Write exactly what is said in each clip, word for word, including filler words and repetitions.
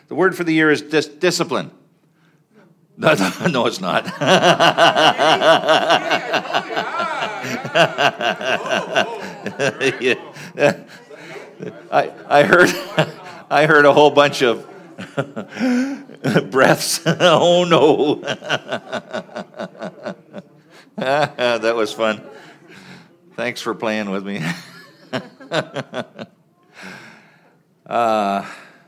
The word for the year is dis- discipline. No, no, no, it's not. Yeah. I, I heard I heard a whole bunch of breaths. Oh no. That was fun. Thanks for playing with me. uh,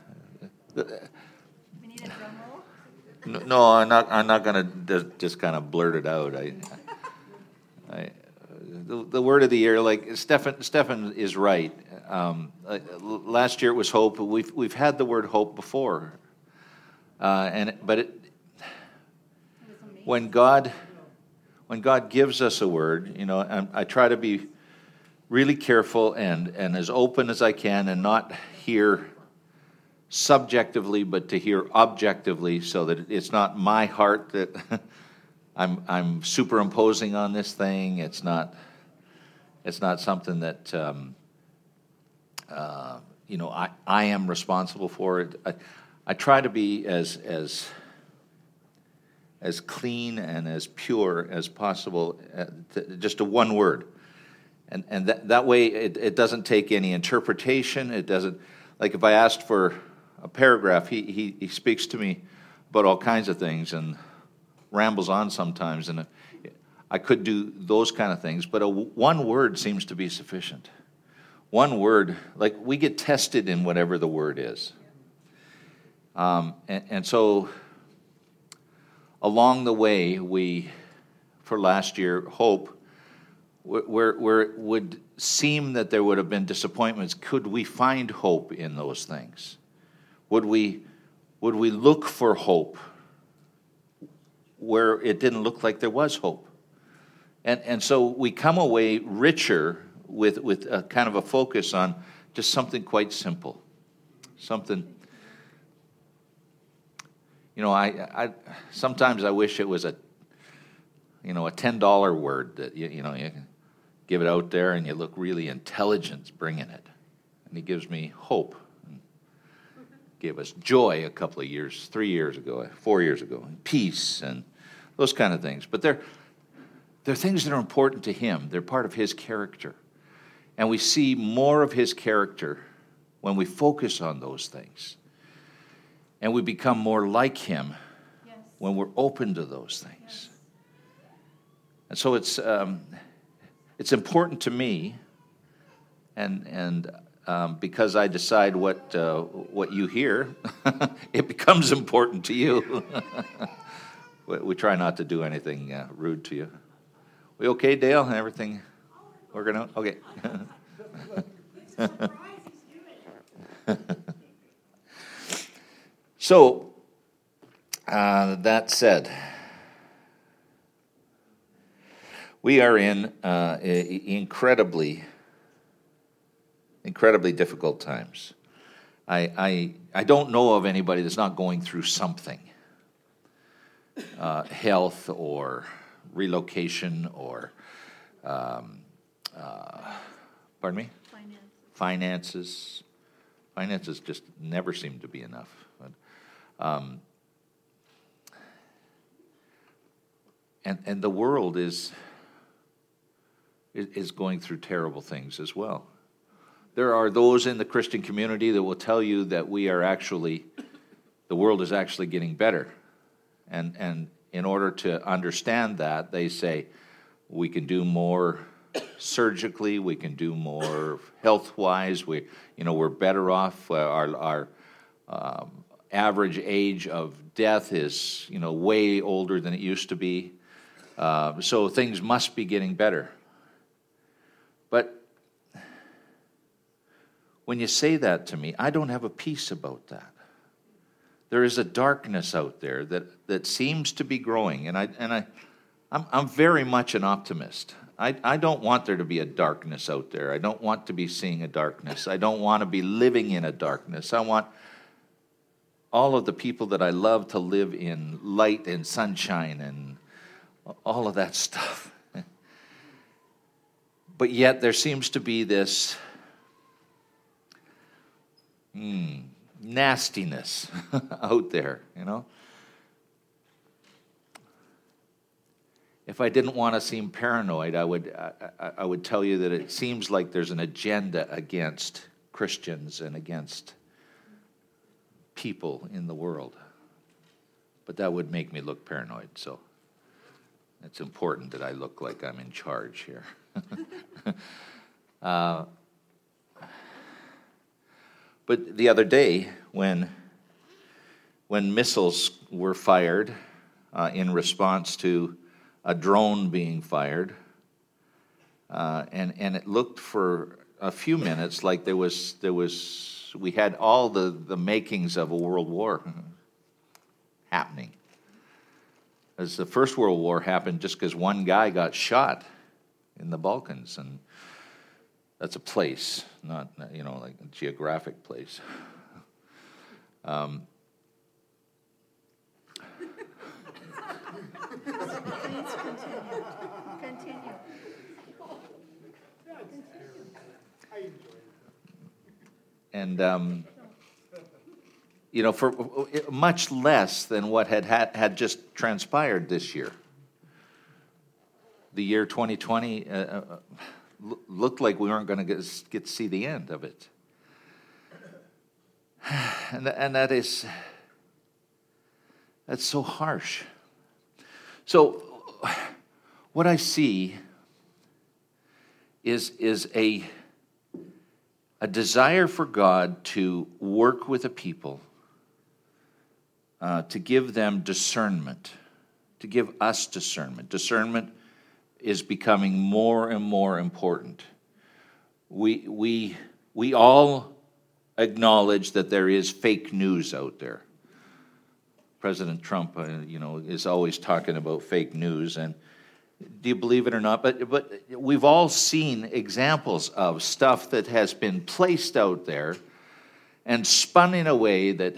We need a drum roll. no, I'm not. I'm not going to just kind of blurt it out. I, I, the, the word of the year, like Stefan. Stefan is right. Um, uh, last year it was hope. We've we've had the word hope before, uh, and but it, when God when God gives us a word, you know, I, I try to be really careful and and as open as I can, and not hear subjectively, but to hear objectively, so that it's not my heart that I'm I'm superimposing on this thing. It's not it's not something that um, uh, you know I, I am responsible for it. I, I try to be as as as clean and as pure as possible, uh, to, just a one word, and and that that way it, it doesn't take any interpretation. It doesn't, like if I asked for a paragraph, he, he, he speaks to me about all kinds of things and rambles on sometimes, and I could do those kind of things, but a, one word seems to be sufficient. One word, like we get tested in whatever the word is. Um, and, and so along the way, we, for last year, hope, where, where it would seem that there would have been disappointments, could we find hope in those things? Would we would we look for hope where it didn't look like there was hope? And and so we come away richer with, with a kind of a focus on just something quite simple. Something, you know, I, I sometimes I wish it was a, you know, a ten dollar word that, you, you know, you can give it out there and you look really intelligent bringing it. And he gives me hope. Gave us joy a couple of years, three years ago, four years ago, and peace and those kind of things. But they're, they're things that are important to him. They're part of his character. And we see more of his character when we focus on those things. And we become more like him yes. when we're open to those things. Yes. And so it's um, it's important to me, and and Um, because I decide what uh, what you hear, it becomes important to you. we, we try not to do anything uh, rude to you. We okay, Dale? Everything working out? Okay. So, uh, that said, we are in uh, incredibly Incredibly difficult times. I, I I don't know of anybody that's not going through something. Uh, health or relocation or, um, uh, pardon me? Finances. Finances. Finances just never seem to be enough. But, um, and and the world is is going through terrible things as well. There are those in the Christian community that will tell you that we are actually, the world is actually getting better. And and in order to understand that, they say we can do more surgically, we can do more health-wise, we, you know, we're better off. Uh, our our um, average age of death is, you know, way older than it used to be. Uh, so things must be getting better. But when you say that to me, I don't have a peace about that. There is a darkness out there that, that seems to be growing, and I and I, I'm I'm very much an optimist. I, I don't want there to be a darkness out there. I don't want to be seeing a darkness. I don't want to be living in a darkness. I want all of the people that I love to live in light and sunshine and all of that stuff. But yet there seems to be this Hmm. nastiness out there, you know. If I didn't want to seem paranoid, I would I, I, I would tell you that it seems like there's an agenda against Christians and against people in the world. But that would make me look paranoid, so it's important that I look like I'm in charge here. uh, but the other day, when when missiles were fired uh, in response to a drone being fired, uh, and and it looked for a few minutes like there was there was we had all the, the makings of a world war happening. As the First World War happened just because one guy got shot in the Balkans, and that's a place, not, you know, like a geographic place. Um, Please continue. Continue. and um, you know, for much less than what had, had had just transpired this year. The year twenty twenty uh, uh, looked like we weren't going to get, get to see the end of it. And, and that is, that's so harsh. So what I see is, is a, a desire for God to work with a people, uh, to give them discernment, to give us discernment. Discernment is becoming more and more important. We we we all acknowledge that there is fake news out there. President Trump, uh, you know, is always talking about fake news, and do you believe it or not? But but we've all seen examples of stuff that has been placed out there and spun in a way that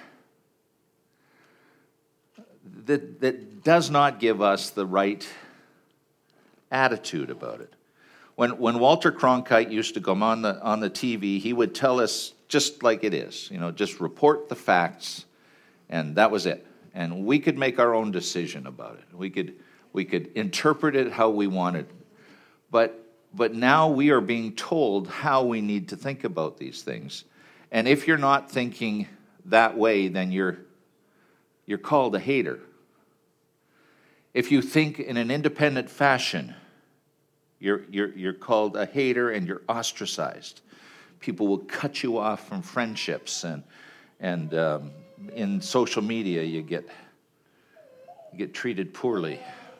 that that does not give us the right attitude about it. When when Walter Cronkite used to come on the on the T V, he would tell us just like it is, you know, just report the facts, and that was it. And we could make our own decision about it. We could we could interpret it how we wanted. But but now we are being told how we need to think about these things. And if you're not thinking that way, then you're you're called a hater. If you think in an independent fashion, You're, you're, you're called a hater and you're ostracized. People will cut you off from friendships, and and um, in social media you get you get treated poorly.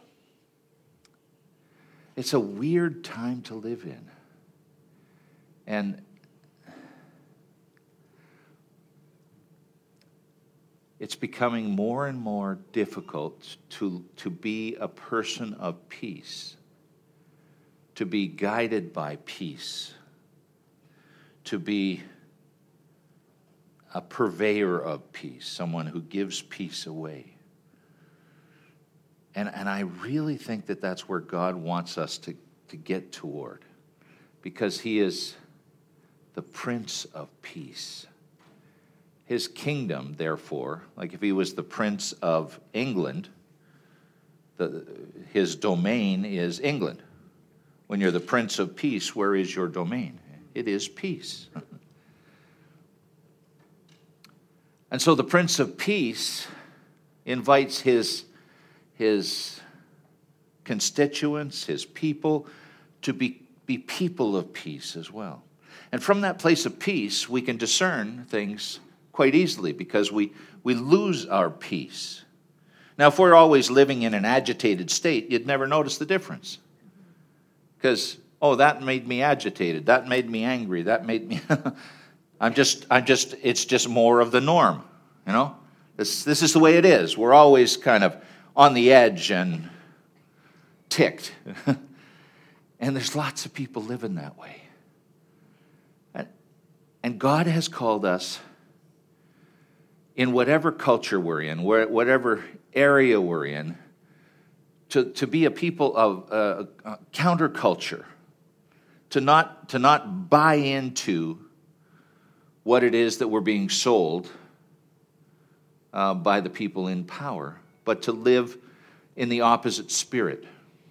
It's a weird time to live in, and it's becoming more and more difficult to to be a person of peace, to be guided by peace, to be a purveyor of peace, someone who gives peace away. And, and I really think that that's where God wants us to, to get toward, because he is the Prince of Peace. His kingdom, therefore, like if he was the Prince of England, the, his domain is England. When you're the Prince of Peace, where is your domain? It is peace. And so the Prince of Peace invites his, his constituents, his people, to be, be people of peace as well. And from that place of peace, we can discern things quite easily, because we, we lose our peace. Now, if we're always living in an agitated state, you'd never notice the difference. Because, oh, that made me agitated. That made me angry. That made me... I'm just, I'm just, it's just more of the norm, you know? This, this is the way it is. We're always kind of on the edge and ticked. And there's lots of people living that way. And, and God has called us, in whatever culture we're in, where, whatever area we're in, To, to be a people of uh, uh, counterculture, to not to not buy into what it is that we're being sold uh, by the people in power, but to live in the opposite spirit.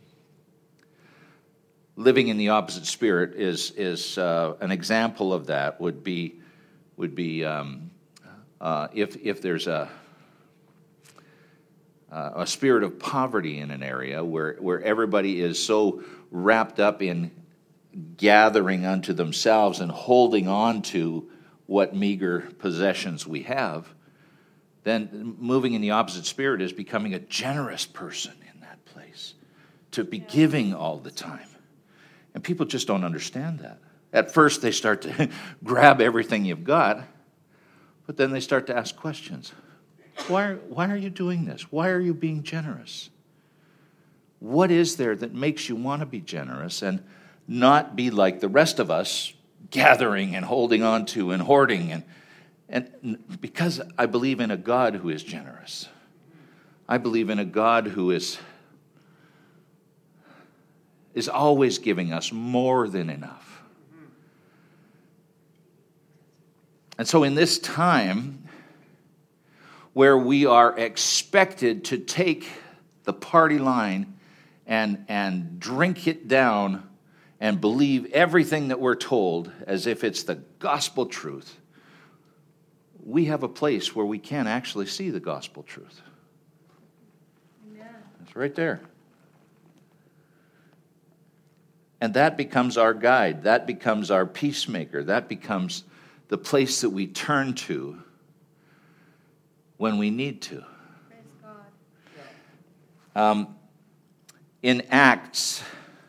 Living in the opposite spirit is is uh, an example of that. Would be would be um, uh, if if there's a uh, a spirit of poverty in an area where where everybody is so wrapped up in gathering unto themselves and holding on to what meager possessions we have, then moving in the opposite spirit is becoming a generous person in that place, to be giving all the time. And people just don't understand that. At first, they start to grab everything you've got, but then they start to ask questions. Why are, why are you doing this? Why are you being generous? What is there that makes you want to be generous and not be like the rest of us, gathering and holding on to and hoarding? And, and because I believe in a God who is generous. I believe in a God who is is always giving us more than enough. And so in this time where we are expected to take the party line and, and drink it down and believe everything that we're told as if it's the gospel truth, we have a place where we can actually see the gospel truth. Amen. It's right there. And that becomes our guide. That becomes our peacemaker. That becomes the place that we turn to when we need to. Praise God. Um, in Acts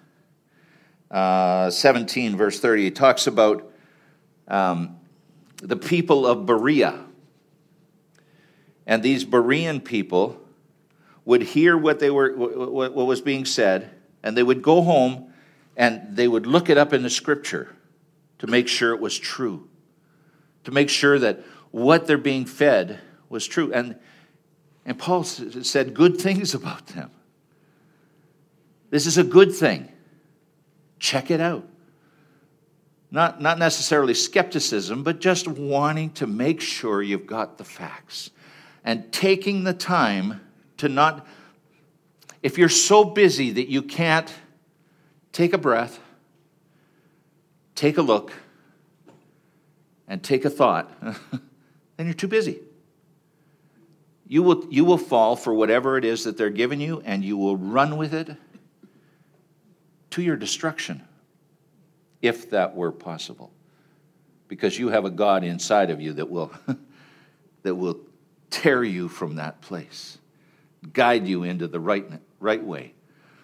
uh, seventeen, verse thirty, it talks about um, the people of Berea. And these Berean people would hear what they were, what was being said, and they would go home and they would look it up in the scripture to make sure it was true, to make sure that what they're being fed was true. And, and Paul said good things about them. This is a good thing. Check it out. Not, not necessarily skepticism, but just wanting to make sure you've got the facts. And taking the time to not, if you're so busy that you can't take a breath, take a look, and take a thought, then you're too busy. You will, you will fall for whatever it is that they're giving you, and you will run with it to your destruction, if that were possible. Because you have a God inside of you that will, that will tear you from that place, guide you into the right, right way.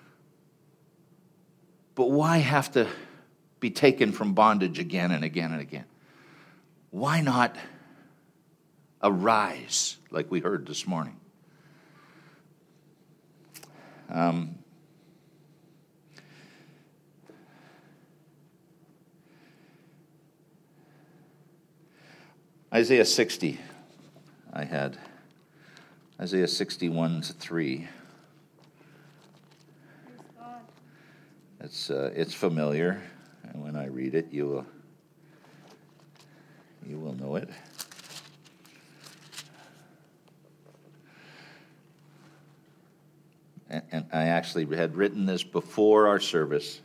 But why have to be taken from bondage again and again and again? Why not arise, like we heard this morning? Um, Isaiah sixty, I had. Isaiah sixty-one to three. It's uh, it's familiar, and when I read it, you will you will know it. And, and I actually had written this before our service.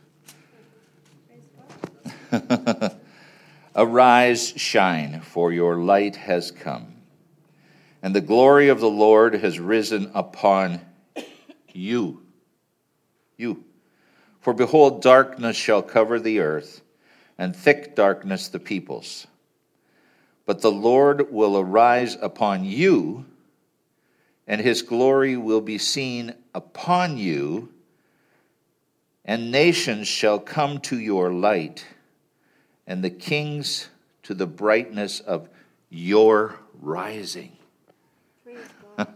Arise, shine, for your light has come, and the glory of the Lord has risen upon you. You. For behold, darkness shall cover the earth, and thick darkness the peoples. But the Lord will arise upon you, and his glory will be seen upon you, and nations shall come to your light, and the kings to the brightness of your rising. Praise God.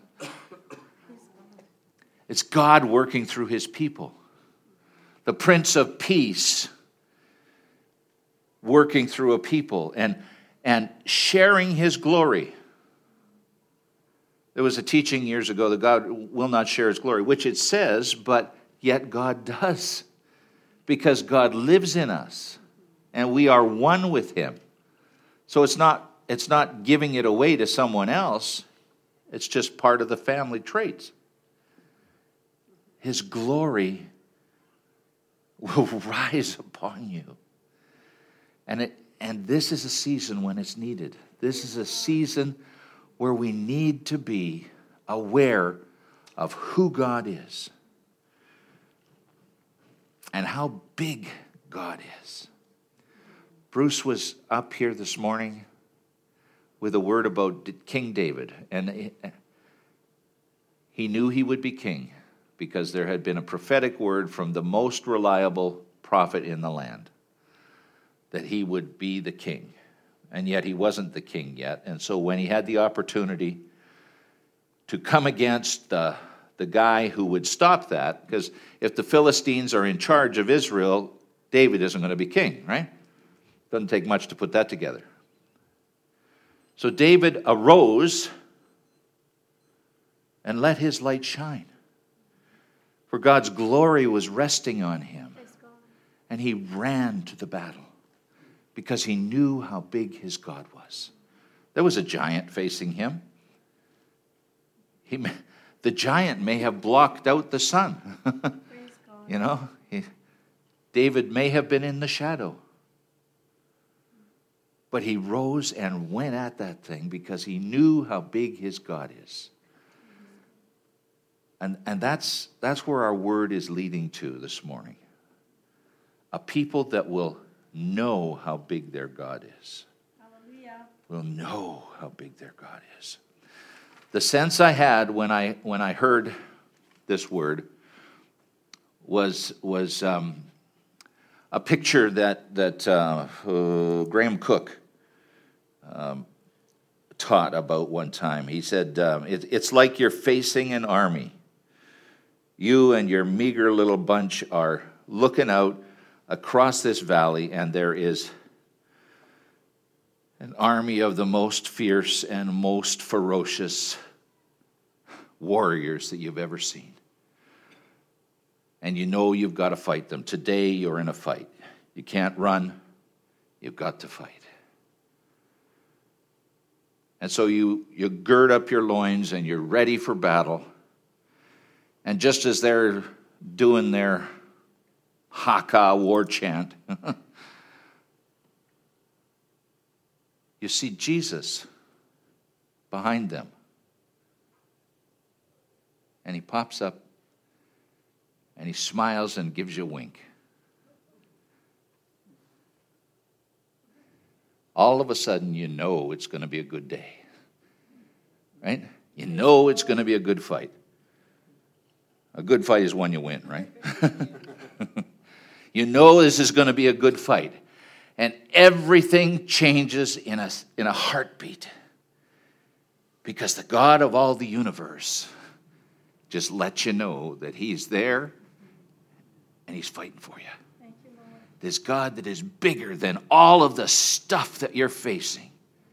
It's God working through his people. The Prince of Peace working through a people and, and sharing his glory. There was a teaching years ago that God will not share his glory, which it says, but yet God does. Because God lives in us, and we are one with him. So it's not it's not giving it away to someone else. It's just part of the family traits. His glory will rise upon you. And it and this is a season when it's needed. This is a season where we need to be aware of who God is and how big God is. Bruce was up here this morning with a word about King David, and he knew he would be king because there had been a prophetic word from the most reliable prophet in the land that he would be the king. And yet he wasn't the king yet. And so when he had the opportunity to come against the, the guy who would stop that, because if the Philistines are in charge of Israel, David isn't going to be king, right? Doesn't take much to put that together. So David arose and let his light shine. For God's glory was resting on him. And he ran to the battle because he knew how big his God was. There was a giant facing him. He, the giant may have blocked out the sun. You know, he, David may have been in the shadow. But he rose and went at that thing because he knew how big his God is. And, and that's, that's where our word is leading to this morning. A people that will know how big their God is. Hallelujah. Will know how big their God is. The sense I had when I when I heard this word was was um, a picture that that uh, uh, Graham Cook um, taught about one time. He said um, it, it's like you're facing an army. You and your meager little bunch are looking out across this valley, and there is an army of the most fierce and most ferocious warriors that you've ever seen. And you know you've got to fight them. Today you're in a fight. You can't run. You've got to fight. And so you, you gird up your loins and you're ready for battle. And just as they're doing their Haka war chant, you see Jesus behind them. And he pops up and he smiles and gives you a wink. All of a sudden, you know it's going to be a good day. Right? You know it's going to be a good fight. A good fight is one you win, right? You know this is going to be a good fight. And everything changes in a, in a heartbeat. Because the God of all the universe just lets you know that he's there and he's fighting for you. Thank you, Lord. This God that is bigger than all of the stuff that you're facing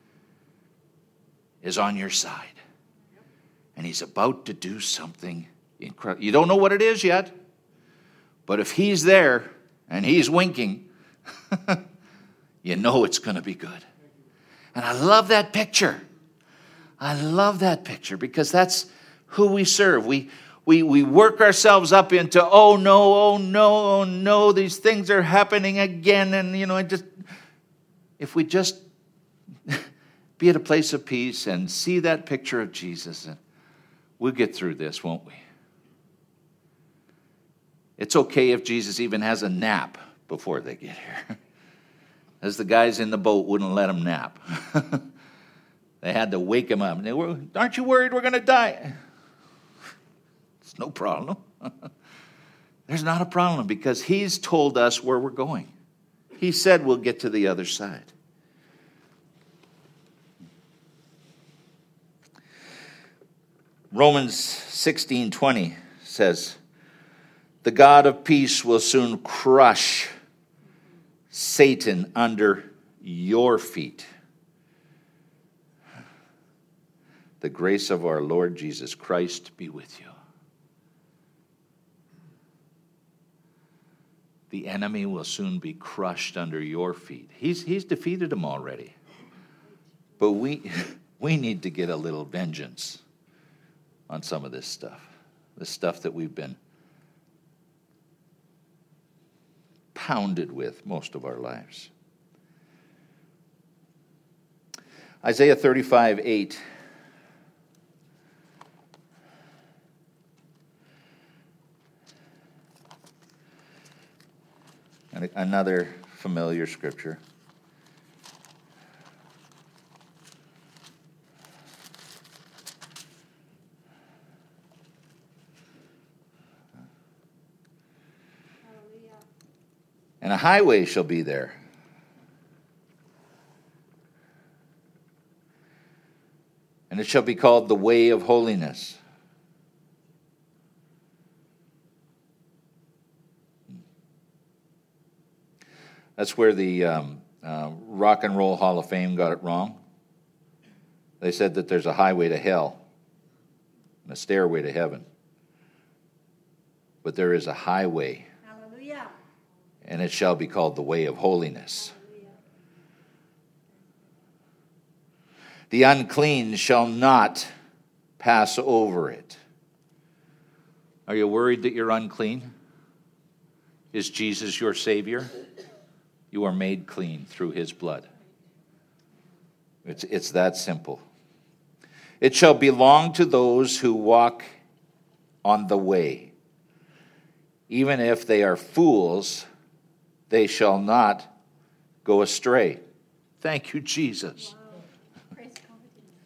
is on your side. And he's about to do something incredible. You don't know what it is yet, but if he's there and he's winking, you know it's going to be good. And I love that picture. I love that picture because that's who we serve. We we we work ourselves up into, oh no, oh no, oh no, these things are happening again. And, you know, I just, if we just be at a place of peace and see that picture of Jesus, and we'll get through this, won't we? It's okay if Jesus even has a nap before they get here. As the guys in the boat wouldn't let him nap. They had to wake him up. They were, aren't you worried we're going to die? It's no problem. There's not a problem because he's told us where we're going. He said we'll get to the other side. Romans sixteen twenty says, the God of peace will soon crush Satan under your feet. The grace of our Lord Jesus Christ be with you. The enemy will soon be crushed under your feet. He's, he's defeated him already. But we we need to get a little vengeance on some of this stuff. The stuff that we've been pounded with most of our lives. Isaiah thirty-five eight. And another familiar scripture. Hallelujah. And a highway shall be there. And it shall be called the way of holiness. That's where the um, uh, Rock and Roll Hall of Fame got it wrong. They said that there's a highway to hell and a stairway to heaven. But there is a highway. Hallelujah. And it shall be called the way of holiness. Hallelujah. The unclean shall not pass over it. Are you worried that you're unclean? Is Jesus your Savior? You are made clean through his blood. It's, it's that simple. It shall belong to those who walk on the way. Even if they are fools, they shall not go astray. Thank you, Jesus. Wow. Praise God.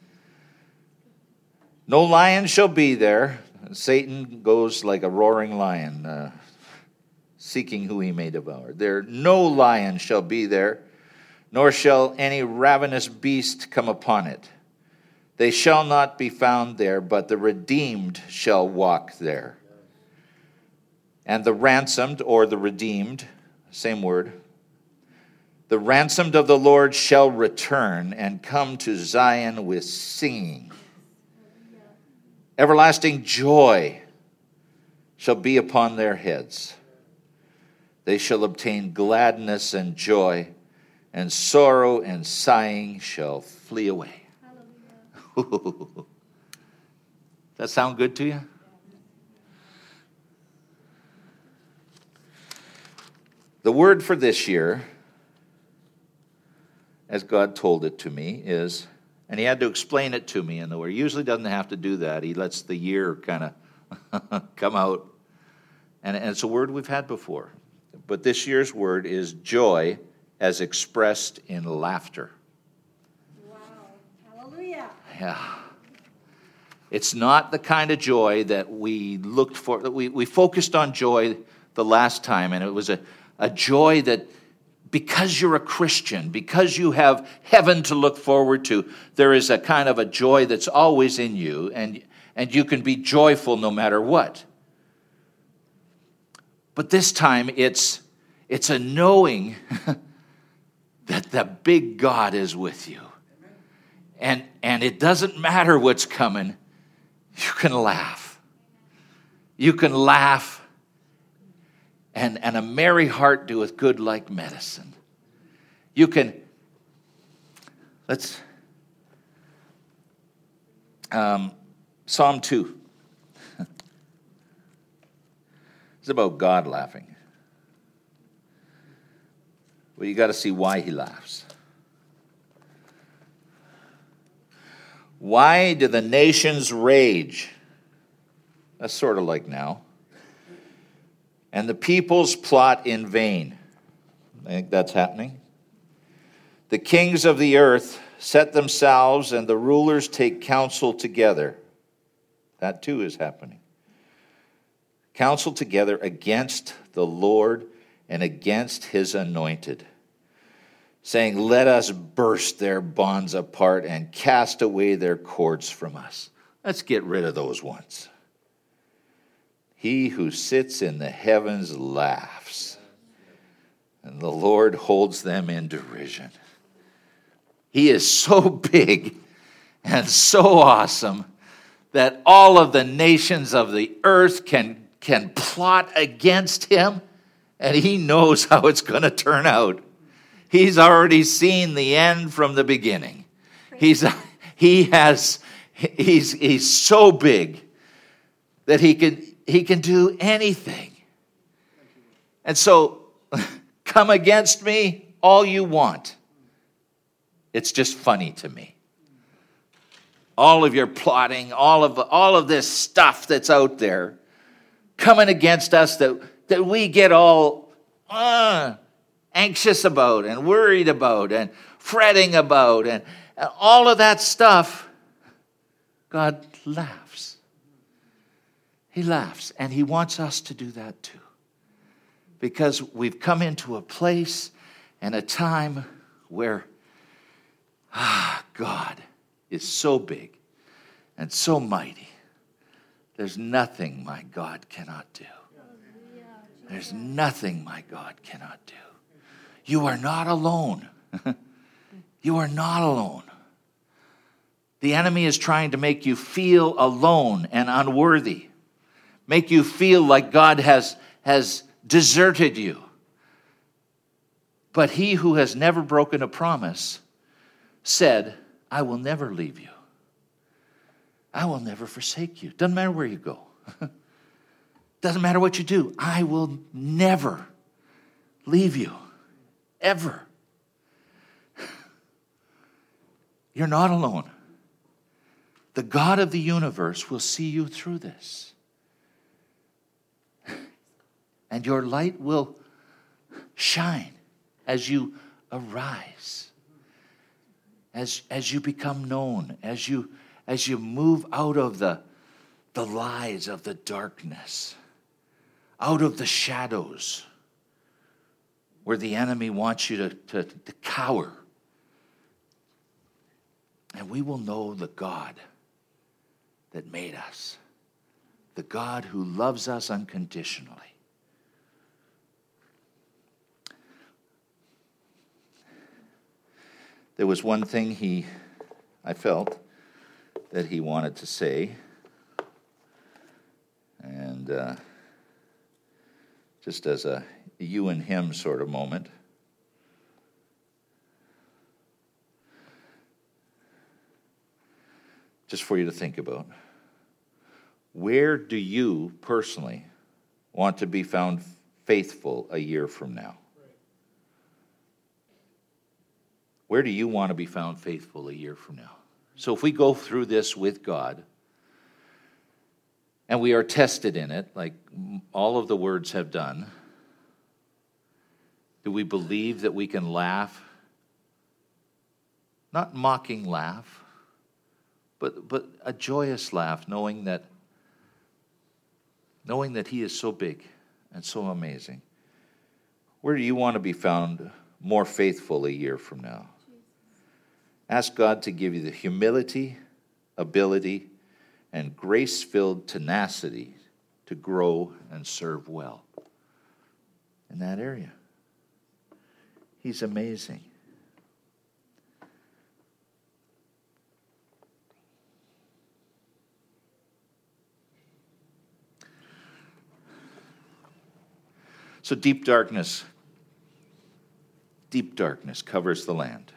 No lion shall be there. Satan goes like a roaring lion, uh, seeking who he may devour. There no lion shall be there, nor shall any ravenous beast come upon it. They shall not be found there, but the redeemed shall walk there. And the ransomed, or the redeemed, same word, the ransomed of the Lord shall return and come to Zion with singing. Everlasting joy shall be upon their heads. They shall obtain gladness and joy, and sorrow and sighing shall flee away. Hallelujah. Does that sound good to you? The word for this year, as God told it to me, is, and he had to explain it to me in the word. He usually doesn't have to do that. He lets the year kind of come out. And, and it's a word we've had before. But this year's word is joy as expressed in laughter. Wow. Hallelujah. Yeah. It's not the kind of joy that we looked for. That we, we focused on joy the last time, and it was a, a joy that because you're a Christian, because you have heaven to look forward to, there is a kind of a joy that's always in you, and, and you can be joyful no matter what. But this time, it's, it's a knowing that the big God is with you. And, and it doesn't matter what's coming. You can laugh. You can laugh. And, and a merry heart doeth good like medicine. You can, let's, um, Psalm two. It's about God laughing. Well, you got to see why he laughs. Why do the nations rage? That's sort of like now. And the peoples plot in vain. I think that's happening. The kings of the earth set themselves, and the rulers take counsel together. That too is happening. Counsel together against the Lord and against his anointed, saying, let us burst their bonds apart and cast away their cords from us. Let's get rid of those ones. He who sits in the heavens laughs, and the Lord holds them in derision. He is so big and so awesome that all of the nations of the earth can, can plot against him, and he knows how it's going to turn out. He's already seen the end from the beginning. He's, he has, he's, he's so big that he can, he can do anything. And so, come against me all you want. It's just funny to me. All of your plotting, all of, all of this stuff that's out there coming against us that, that we get all uh, anxious about and worried about and fretting about and, and all of that stuff, God laughs. He laughs, and he wants us to do that too. Because we've come into a place and a time where ah, God is so big and so mighty. There's nothing my God cannot do. There's nothing my God cannot do. You are not alone. You are not alone. The enemy is trying to make you feel alone and unworthy. Make you feel like God has, has deserted you. But he who has never broken a promise said, I will never leave you. I will never forsake you. Doesn't matter where you go. Doesn't matter what you do. I will never leave you. Ever. You're not alone. The God of the universe will see you through this. And your light will shine as you arise. As, as you become known. As you, as you move out of the, the lies of the darkness. Out of the shadows. Where the enemy wants you to, to, to cower. And we will know the God that made us. The God who loves us unconditionally. There was one thing he, I felt, that he wanted to say. And uh, just as a you and him sort of moment. Just for you to think about. Where do you personally want to be found faithful a year from now? Where do you want to be found faithful a year from now? So if we go through this with God, and we are tested in it, like all of the words have done, do we believe that we can laugh? Not mocking laugh, but, but a joyous laugh, knowing that, knowing that he is so big and so amazing. Where do you want to be found more faithful a year from now? Ask God to give you the humility, ability, and grace-filled tenacity to grow and serve well in that area. He's amazing. So deep darkness, deep darkness covers the land.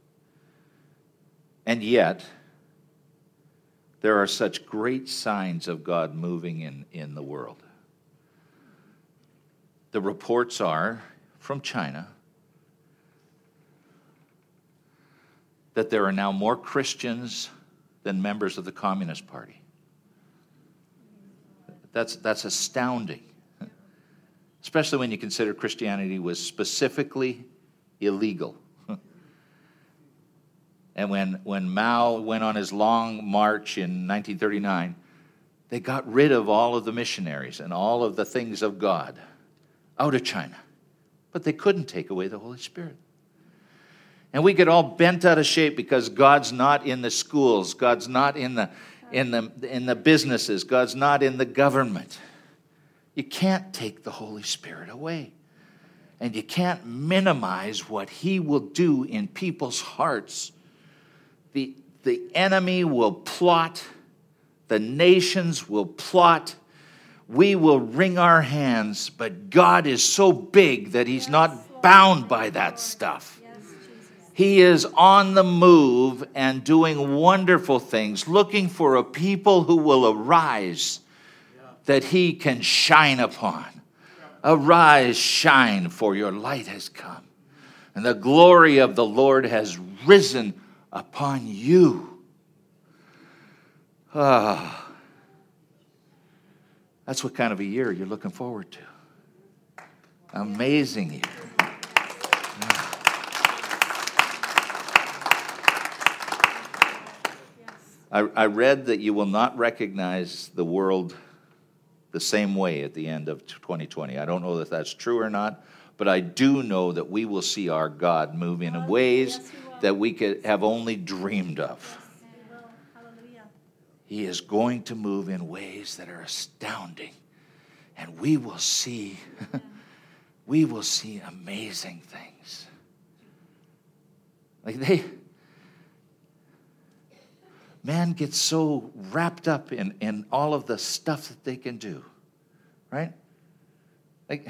And yet, there are such great signs of God moving in, in the world. The reports are from China that there are now more Christians than members of the Communist Party. That's, that's astounding. Especially when you consider Christianity was specifically illegal. And when, when Mao went on his long march in nineteen thirty-nine, they got rid of all of the missionaries and all of the things of God out of China. But they couldn't take away the Holy Spirit. And we get all bent out of shape because God's not in the schools. God's not in the, in the, in the businesses. God's not in the government. You can't take the Holy Spirit away. And you can't minimize what he will do in people's hearts. The, the enemy will plot. The nations will plot. We will wring our hands. But God is so big that he's not bound by that stuff. He is on the move and doing wonderful things, looking for a people who will arise that he can shine upon. Arise, shine, for your light has come, and the glory of the Lord has risen upon you. Ah, that's what kind of a year you're looking forward to. Amazing year. I, I read that you will not recognize the world the same way at the end of twenty twenty. I don't know if that's true or not, but I do know that we will see our God move in ways that we could have only dreamed of. He is going to move in ways that are astounding, and we will see, we will see amazing things. Like they, man gets so wrapped up in, in all of the stuff that they can do, right? Like,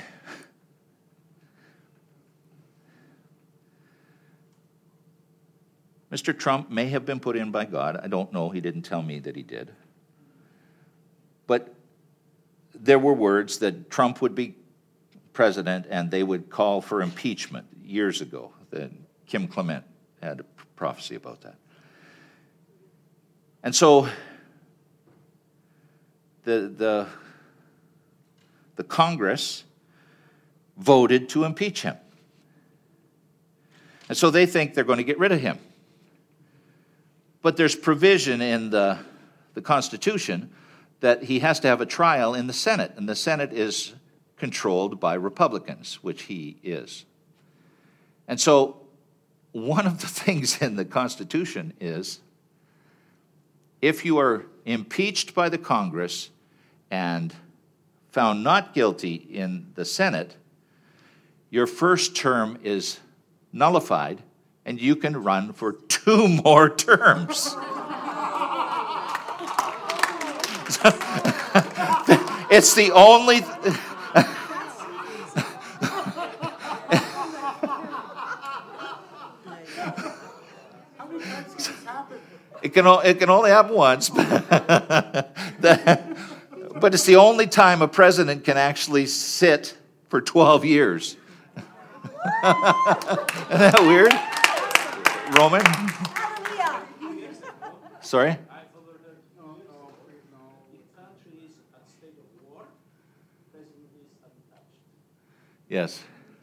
Mister Trump may have been put in by God. I don't know. He didn't tell me that he did. But there were words that Trump would be president and they would call for impeachment years ago. That Kim Clement had a prophecy about that. And so the, the, the Congress voted to impeach him. And so they think they're going to get rid of him. But there's provision in the, the Constitution that he has to have a trial in the Senate, and the Senate is controlled by Republicans, which he is. And so one of the things in the Constitution is if you are impeached by the Congress and found not guilty in the Senate, your first term is nullified and you can run for two more terms. It's the only... It can, it can only happen once, but it's the only time a president can actually sit for twelve years. Isn't that weird? Roman? Sorry? Yes.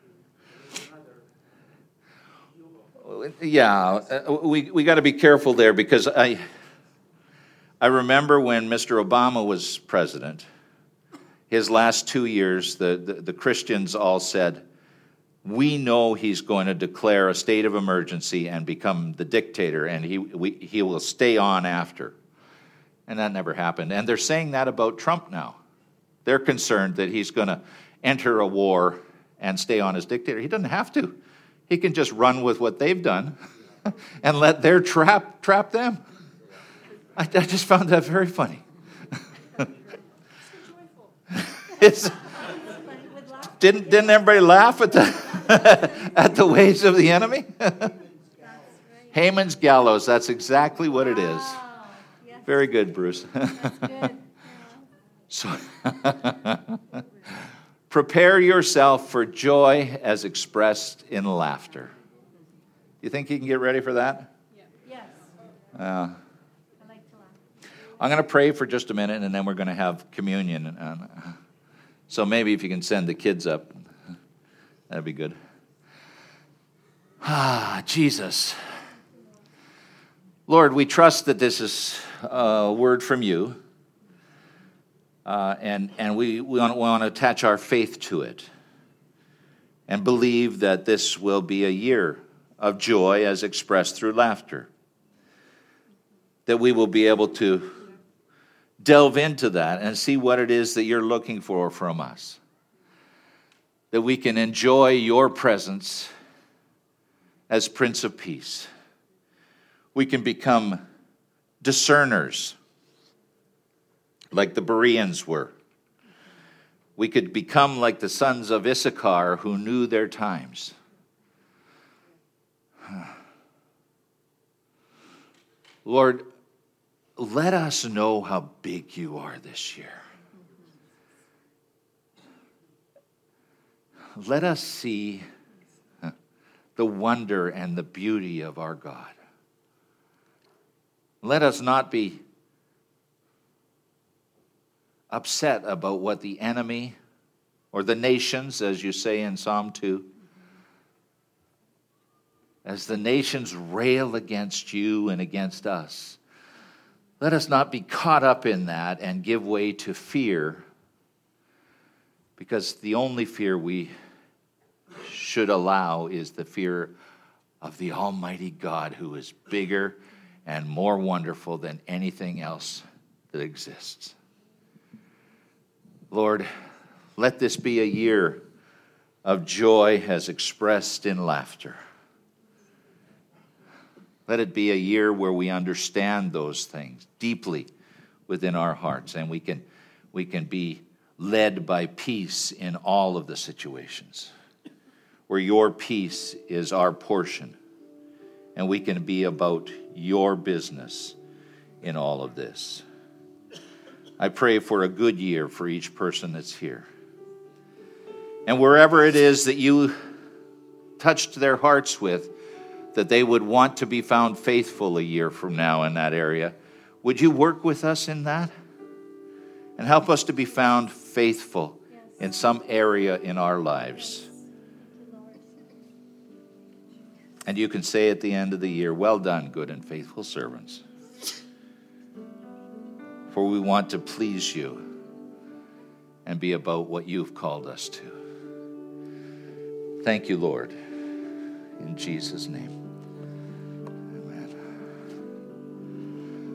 Yeah, we we got to be careful there because I I remember when Mister Obama was president, his last two years, the, the, the Christians all said, we know he's going to declare a state of emergency and become the dictator, and he we, he will stay on after. And that never happened. And they're saying that about Trump now. They're concerned that he's going to enter a war and stay on as dictator. He doesn't have to. He can just run with what they've done and let their trap trap them. I, I just found that very funny. it's, didn't didn't everybody laugh at the at the ways of the enemy? Haman's gallows. That's exactly what it is. Very good, Bruce. So. Prepare yourself for joy as expressed in laughter. You think you can get ready for that? Yeah. Yes. Uh, I like to laugh. I'm going to pray for just a minute, and then we're going to have communion. So maybe if you can send the kids up, that'd be good. Ah, Jesus. Lord, we trust that this is a word from you. Uh, and and we, we want, we want to attach our faith to it and believe that this will be a year of joy as expressed through laughter. That we will be able to delve into that and see what it is that you're looking for from us. That we can enjoy your presence as Prince of Peace. We can become discerners like the Bereans were. We could become like the sons of Issachar who knew their times. Lord, let us know how big you are this year. Let us see the wonder and the beauty of our God. Let us not be upset about what the enemy or the nations, as you say in Psalm two, as the nations rail against you and against us. Let us not be caught up in that and give way to fear, because the only fear we should allow is the fear of the Almighty God, who is bigger and more wonderful than anything else that exists. Lord, let this be a year of joy as expressed in laughter. Let it be a year where we understand those things deeply within our hearts, and we can, we can be led by peace in all of the situations, where your peace is our portion, and we can be about your business in all of this. I pray for a good year for each person that's here. And wherever it is that you touched their hearts with, that they would want to be found faithful a year from now in that area, would you work with us in that? And help us to be found faithful in some area in our lives. And you can say at the end of the year, well done, good and faithful servants. For we want to please you and be about what you've called us to. Thank you, Lord, in Jesus' name.